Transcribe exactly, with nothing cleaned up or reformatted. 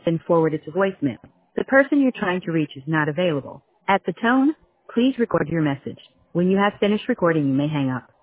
been forwarded to voicemail. The person you're trying to reach is not available. At the tone, please record your message. When you have finished recording, you may hang up.